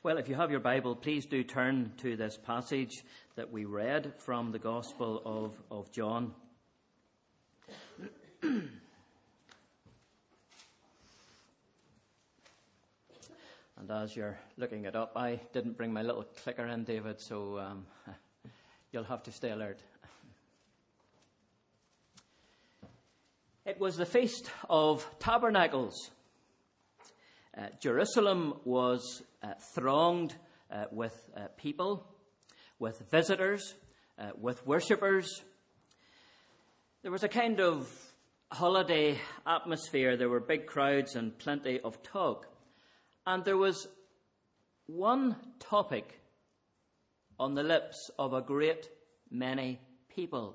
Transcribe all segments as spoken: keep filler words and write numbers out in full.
Well, if you have your Bible, please do turn to this passage that we read from the Gospel of, of John. And as you're looking it up, I didn't bring my little clicker in, David, so um, you'll have to stay alert. It was the Feast of Tabernacles. Uh, Jerusalem was uh, thronged uh, with uh, people, with visitors, uh, with worshippers. There was a kind of holiday atmosphere. There were big crowds and plenty of talk. And there was one topic on the lips of a great many people.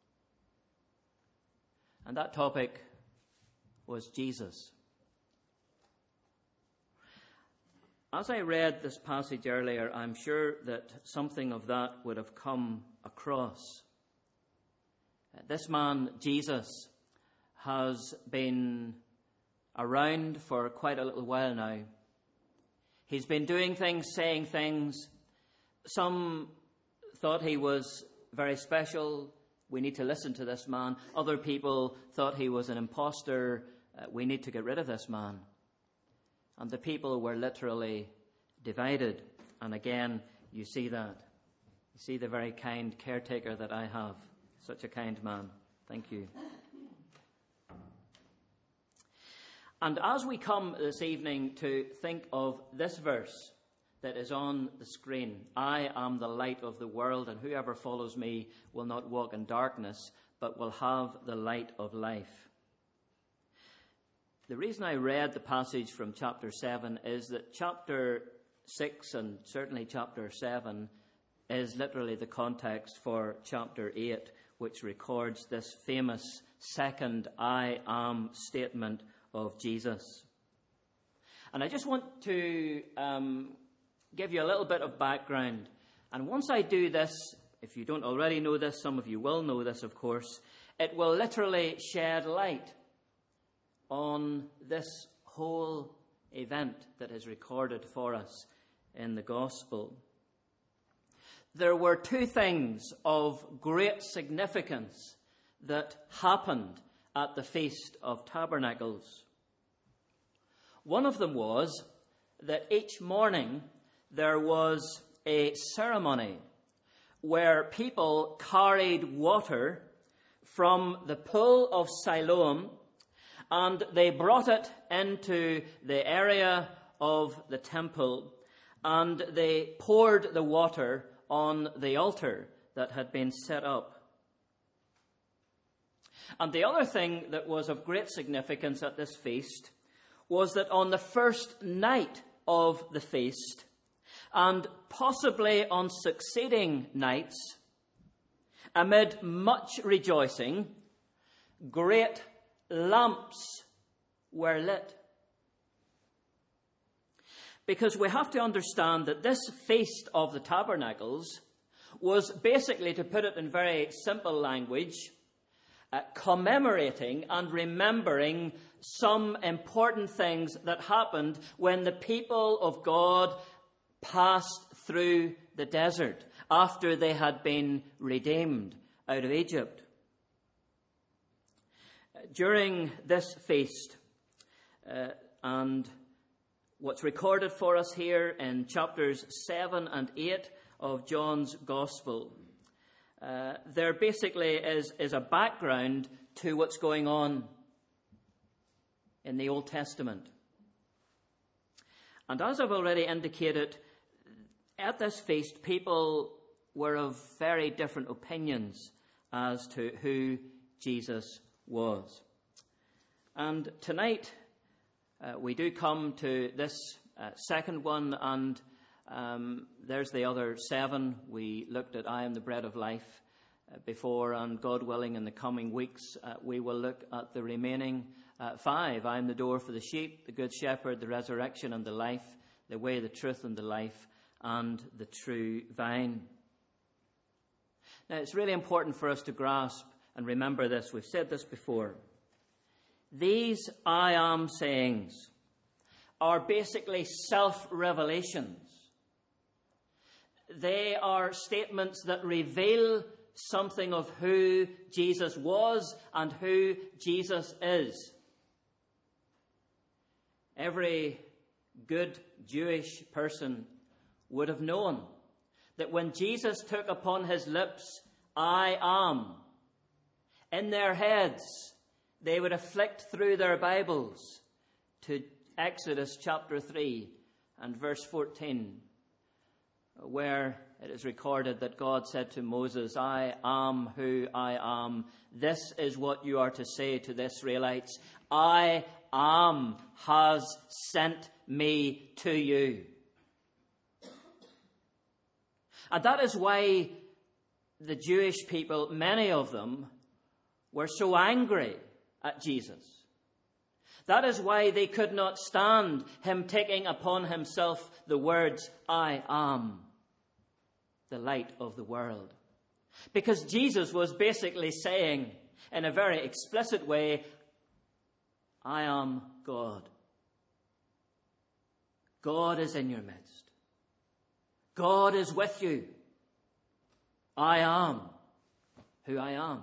And that topic was Jesus. As I read this passage earlier, I'm sure that something of that would have come across. This man, Jesus, has been around for quite a little while now. He's been doing things, saying things. Some thought he was very special. We need to listen to this man. Other people thought he was an imposter. Uh, we need to get rid of this man. And the people were literally divided. And again, you see that. You see the very kind caretaker that I have. Such a kind man. Thank you. And as we come this evening to think of this verse that is on the screen, I am the light of the world, and whoever follows me will not walk in darkness, but will have the light of life. The reason I read the passage from chapter seven is that chapter six and certainly chapter seven is literally the context for chapter eight, which records this famous second I am statement of Jesus. And I just want to um, give you a little bit of background. And once I do this, if you don't already know this, some of you will know this, of course, it will literally shed light on this whole event that is recorded for us in the Gospel. There were two things of great significance that happened at the Feast of Tabernacles. One of them was that each morning there was a ceremony where people carried water from the pool of Siloam, and they brought it into the area of the temple, and they poured the water on the altar that had been set up. And the other thing that was of great significance at this feast was that on the first night of the feast, and possibly on succeeding nights, amid much rejoicing, great lamps were lit. Because we have to understand that this Feast of the Tabernacles was basically, to put it in very simple language, uh, commemorating and remembering some important things that happened when the people of God passed through the desert after they had been redeemed out of Egypt. During this feast, uh, and what's recorded for us here in chapters seven and eight of John's Gospel, uh, there basically is, is a background to what's going on in the Old Testament. And as I've already indicated, at this feast, people were of very different opinions as to who Jesus was. And tonight, uh, we do come to this uh, second one, and um, there's the other seven. We looked at I am the bread of life uh, before, and God willing, in the coming weeks, uh, we will look at the remaining uh, five. I am the door for the sheep, the good shepherd, the resurrection and the life, the way, the truth and the life, and the true vine. Now, it's really important for us to grasp and remember this. We've said this before. These I am sayings are basically self-revelations they are statements that reveal something of who Jesus was and who Jesus is. Every good Jewish person would have known that when Jesus took upon his lips, "I am," in their heads, they would have flicked through their Bibles to Exodus chapter three and verse fourteen, where it is recorded that God said to Moses, "I am who I am. This is what you are to say to the Israelites. I am has sent me to you." And that is why the Jewish people, many of them, were so angry at Jesus. That is why they could not stand him taking upon himself the words, "I am the light of the world." Because Jesus was basically saying, in a very explicit way, "I am God. God is in your midst. God is with you. I am who I am."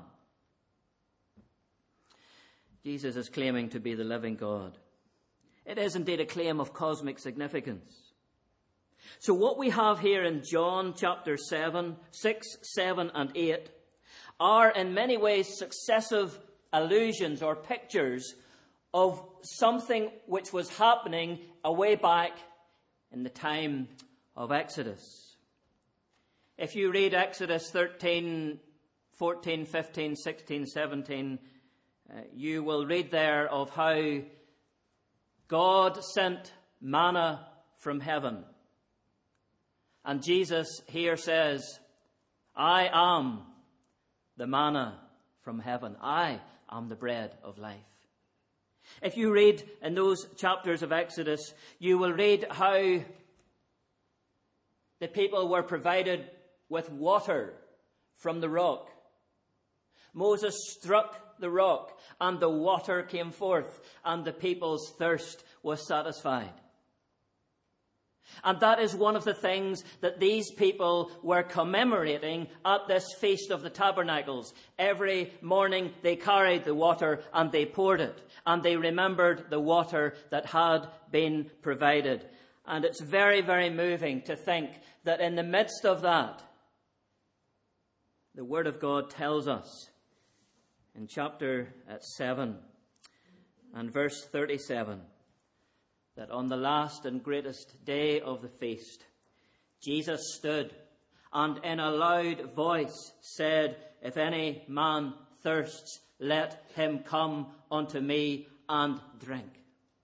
Jesus is claiming to be the living God. It is indeed a claim of cosmic significance. So what we have here in John chapter seven, six, seven, and eight are in many ways successive allusions or pictures of something which was happening away back in the time of Exodus. If you read Exodus thirteen, fourteen, fifteen, sixteen, seventeen, uh, you will read there of how God sent manna from heaven. And Jesus here says, "I am the manna from heaven. I am the bread of life." If you read in those chapters of Exodus, you will read how the people were provided with water from the rock. Moses struck the rock and the water came forth and the people's thirst was satisfied. And that is one of the things that these people were commemorating at this Feast of the Tabernacles. Every morning they carried the water and they poured it. And they remembered the water that had been provided. And it's very, very moving to think that in the midst of that, the Word of God tells us in chapter seven and verse thirty-seven, that on the last and greatest day of the feast, Jesus stood and in a loud voice said, "If any man thirsts, let him come unto me and drink."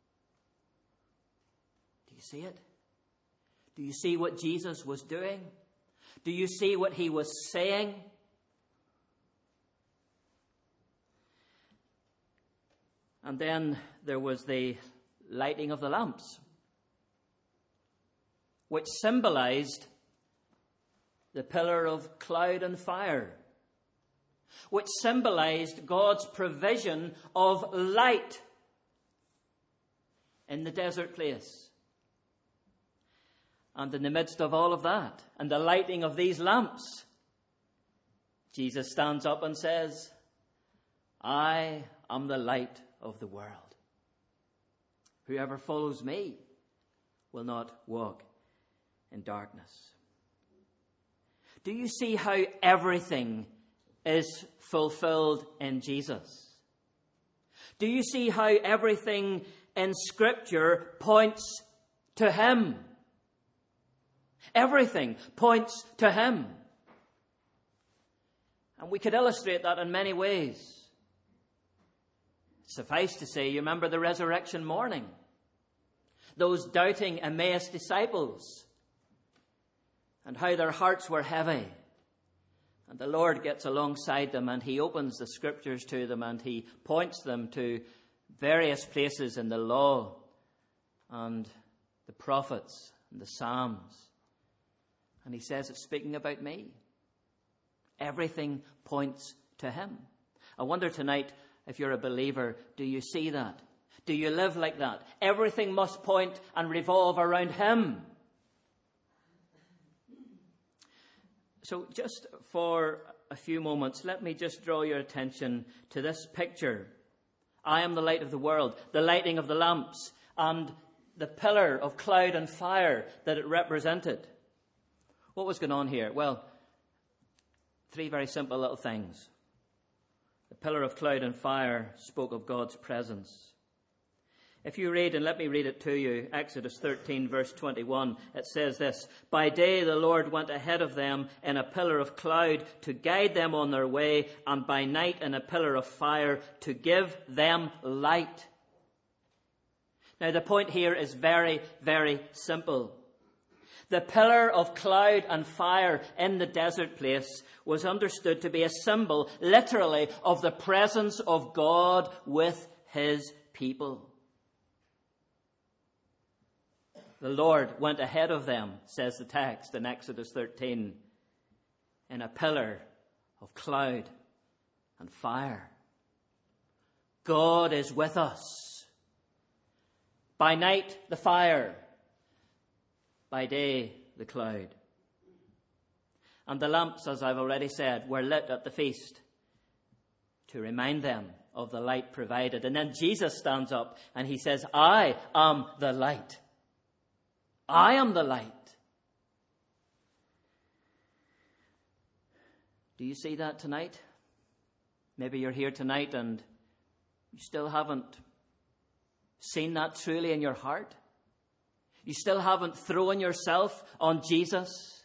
Do you see it? Do you see what Jesus was doing? Do you see what he was saying? And then there was the lighting of the lamps, which symbolized the pillar of cloud and fire, which symbolized God's provision of light in the desert place. And in the midst of all of that, and the lighting of these lamps, Jesus stands up and says, "I am the light of the world. Whoever follows me will not walk in darkness." Do you see how everything is fulfilled in Jesus? Do you see how everything in Scripture points to him? Everything points to him. And we could illustrate that in many ways. Suffice to say, you remember the resurrection morning. Those doubting Emmaus disciples and how their hearts were heavy. And the Lord gets alongside them and he opens the Scriptures to them and he points them to various places in the law and the prophets and the Psalms. And he says, "It's speaking about me." Everything points to him. I wonder tonight, if you're a believer, do you see that? Do you live like that? Everything must point and revolve around him. So just for a few moments, let me just draw your attention to this picture. I am the light of the world, the lighting of the lamps, and the pillar of cloud and fire that it represented. What was going on here? Well, three very simple little things. The pillar of cloud and fire spoke of God's presence. If you read, and let me read it to you, Exodus thirteen, verse twenty-one, it says this: "By day the Lord went ahead of them in a pillar of cloud to guide them on their way, and by night in a pillar of fire to give them light." Now the point here is very, very simple. The pillar of cloud and fire in the desert place was understood to be a symbol, literally, of the presence of God with his people. The Lord went ahead of them, says the text in Exodus thirteen, in a pillar of cloud and fire. God is with us. By night, the fire. By day, the cloud. And the lamps, as I've already said, were lit at the feast to remind them of the light provided. And then Jesus stands up and he says, "I am the light. I am the light." Do you see that tonight? Maybe you're here tonight and you still haven't seen that truly in your heart. You still haven't thrown yourself on Jesus.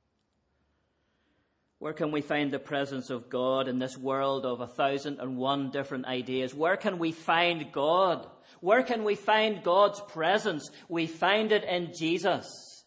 Where can we find the presence of God in this world of a thousand and one different ideas? Where can we find God? Where can we find God's presence? We find it in Jesus.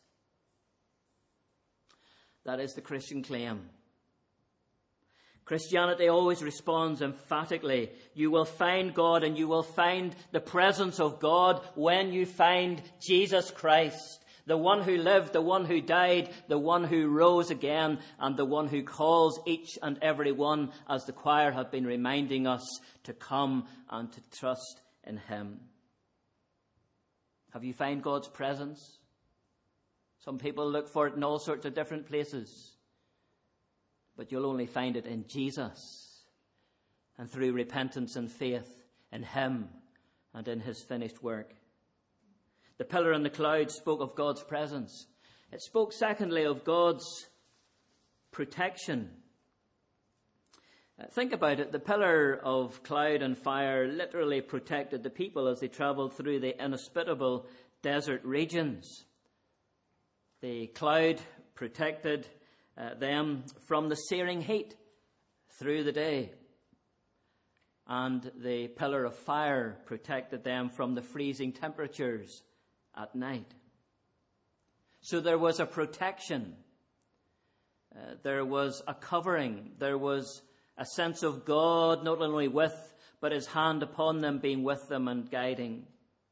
That is the Christian claim. Christianity always responds emphatically. You will find God and you will find the presence of God when you find Jesus Christ, the one who lived, the one who died, the one who rose again, and the one who calls each and every one, as the choir have been reminding us, to come and to trust in him. Have you found God's presence? Some people look for it in all sorts of different places. But you'll only find it in Jesus and through repentance and faith in him and in his finished work. The pillar and the cloud spoke of God's presence. It spoke, secondly, of God's protection. Uh, think about it. The pillar of cloud and fire literally protected the people as they traveled through the inhospitable desert regions. The cloud protected Uh, them from the searing heat through the day. And the pillar of fire protected them from the freezing temperatures at night. So there was a protection. Uh, there was a covering. There was a sense of God not only with, but his hand upon them, being with them and guiding.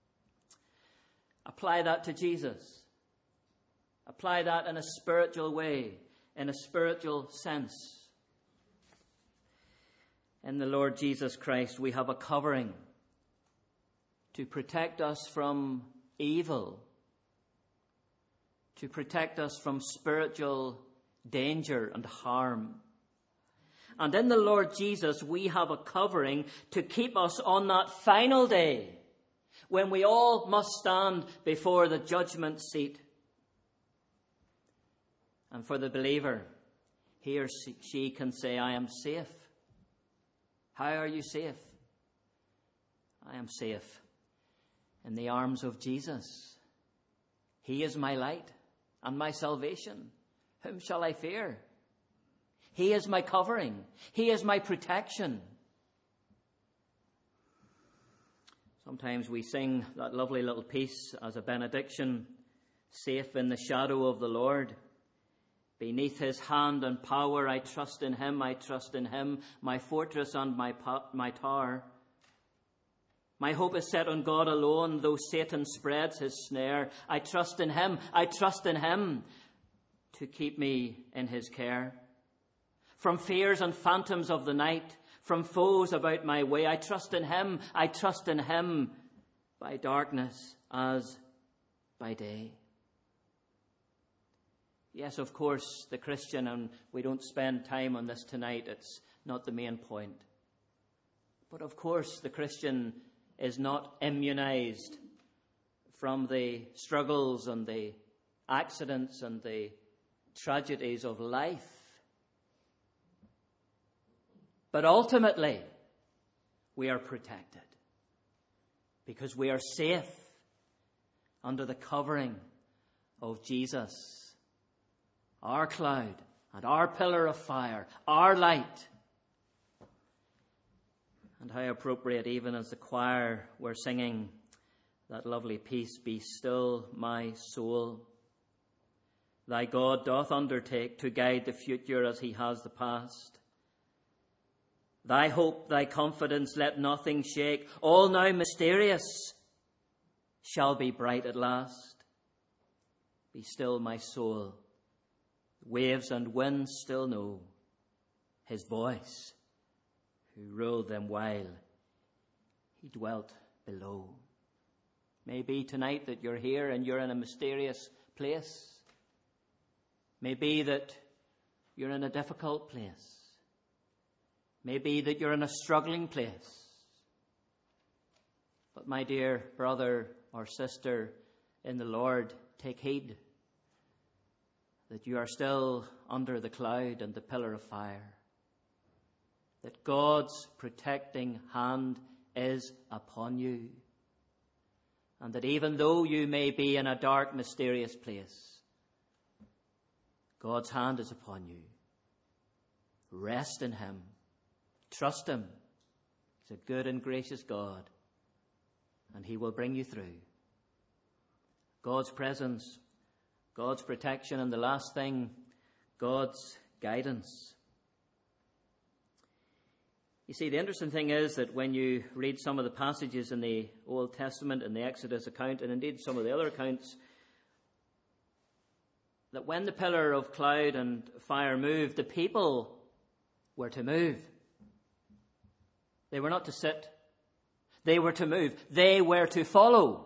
Apply that to Jesus. Apply that in a spiritual way. In a spiritual sense. In the Lord Jesus Christ, we have a covering to protect us from evil, to protect us from spiritual danger and harm. And in the Lord Jesus, we have a covering to keep us on that final day when we all must stand before the judgment seat. And for the believer, he or she can say, "I am safe." How are you safe? I am safe in the arms of Jesus. He is my light and my salvation. Whom shall I fear? He is my covering. He is my protection. Sometimes we sing that lovely little piece as a benediction, "Safe in the shadow of the Lord. Beneath his hand and power, I trust in him, I trust in him, my fortress and my po- my tower. My hope is set on God alone, though Satan spreads his snare. I trust in him, I trust in him, to keep me in his care. From fears and phantoms of the night, from foes about my way, I trust in him, I trust in him, by darkness as by day." Yes, of course, the Christian, and we don't spend time on this tonight, it's not the main point. But of course, the Christian is not immunized from the struggles and the accidents and the tragedies of life. But ultimately, we are protected because we are safe under the covering of Jesus, our cloud and our pillar of fire, our light. And how appropriate, even as the choir were singing that lovely piece, "Be still, my soul. Thy God doth undertake to guide the future as he has the past. Thy hope, thy confidence, let nothing shake. All now mysterious shall be bright at last. Be still, my soul. Waves and winds still know his voice, who ruled them while he dwelt below." Maybe tonight that you're here and you're in a mysterious place. Maybe that you're in a difficult place. Maybe that you're in a struggling place. But my dear brother or sister in the Lord, take heed that you are still under the cloud and the pillar of fire. That God's protecting hand is upon you. And that even though you may be in a dark, mysterious place, God's hand is upon you. Rest in him. Trust him. He's a good and gracious God, and he will bring you through. God's presence, God's protection, and the last thing, God's guidance. You see, the interesting thing is that when you read some of the passages in the Old Testament and the Exodus account, and indeed some of the other accounts, that when the pillar of cloud and fire moved, the people were to move. They were not to sit. They were to move. They were to follow.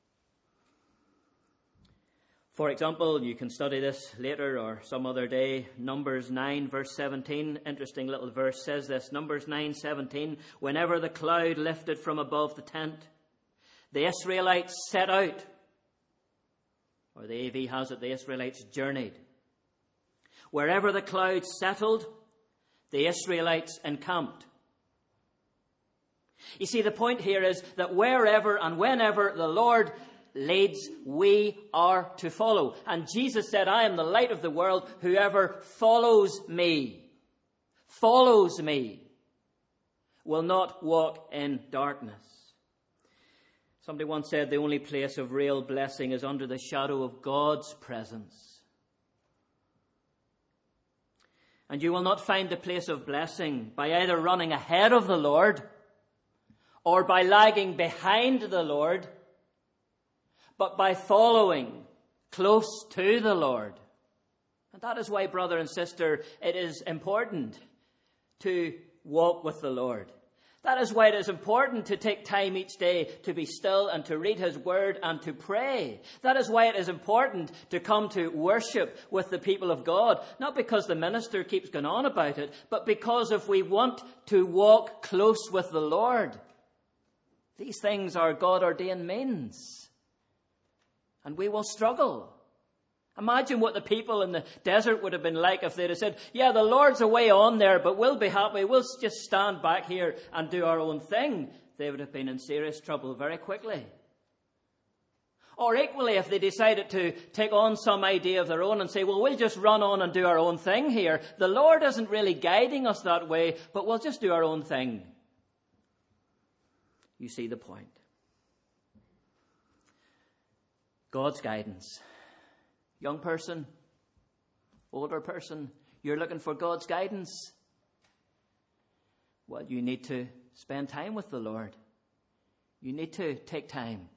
For example, you can study this later or some other day. Numbers nine, verse seventeen, interesting little verse, says this. Numbers nine, seventeen, whenever the cloud lifted from above the tent, the Israelites set out. Or the A V has it, the Israelites journeyed. Wherever the cloud settled, the Israelites encamped. You see, the point here is that wherever and whenever the Lord leads, we are to follow. And Jesus said, I am the light of the world. Whoever follows me, follows me, will not walk in darkness. Somebody once said the only place of real blessing is under the shadow of God's presence. And you will not find the place of blessing by either running ahead of the Lord or by lagging behind the Lord, but by following close to the Lord. And that is why, brother and sister, it is important to walk with the Lord. That is why it is important to take time each day to be still and to read his word and to pray. That is why it is important to come to worship with the people of God. Not because the minister keeps going on about it, but because if we want to walk close with the Lord, these things are God-ordained means. And we will struggle. Imagine what the people in the desert would have been like if they'd have said, yeah, the Lord's away on there, but we'll be happy. We'll just stand back here and do our own thing. They would have been in serious trouble very quickly. Or equally, if they decided to take on some idea of their own and say, well, we'll just run on and do our own thing here. The Lord isn't really guiding us that way, but we'll just do our own thing. You see the point. God's guidance. Young person, older person, you're looking for God's guidance. Well, you need to spend time with the Lord. You need to take time.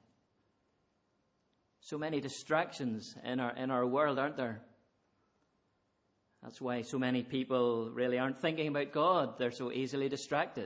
So many distractions in our in our world, aren't there? That's why so many people really aren't thinking about God. They're so easily distracted.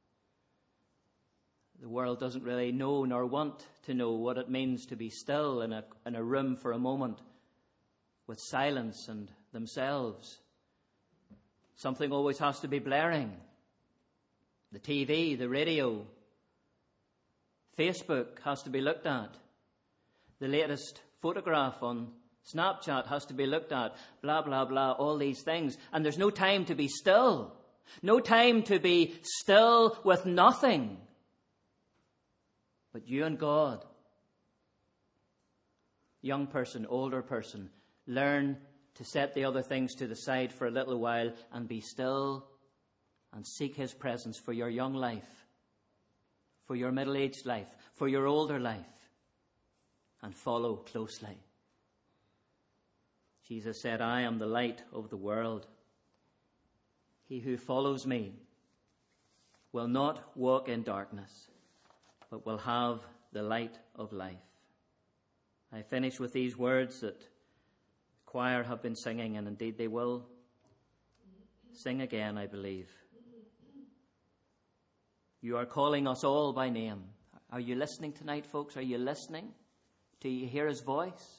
The world doesn't really know nor want to know what it means to be still in a in a room for a moment with silence and themselves. Something always has to be blaring. The T V, the radio, Facebook has to be looked at. The latest photograph on Snapchat has to be looked at. Blah, blah, blah, all these things. And there's no time to be still. No time to be still with nothing but you and God. Young person, older person, learn to set the other things to the side for a little while and be still and seek his presence for your young life, for your middle-aged life, for your older life, and follow closely. Jesus said, I am the light of the world. He who follows me will not walk in darkness, but will have the light of life. I finish with these words that the choir have been singing, and indeed they will sing again, I believe. You are calling us all by name. Are you listening tonight, folks? Are you listening? Do you hear his voice?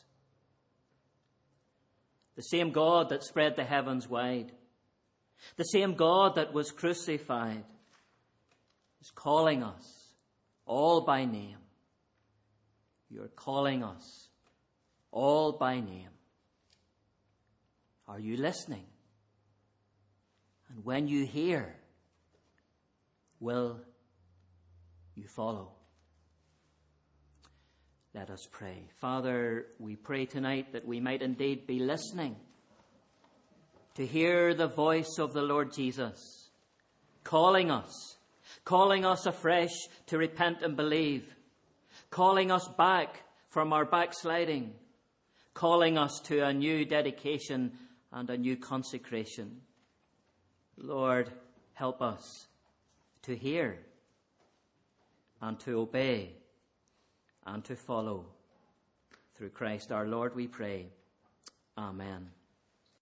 The same God that spread the heavens wide, the same God that was crucified, is calling us all by name. You're calling us all by name. Are you listening? And when you hear, will you follow? Let us pray. Father, we pray tonight that we might indeed be listening to hear the voice of the Lord Jesus calling us, calling us afresh to repent and believe, calling us back from our backsliding, calling us to a new dedication and a new consecration. Lord, help us to hear and to obey and to follow. Through Christ our Lord we pray. Amen.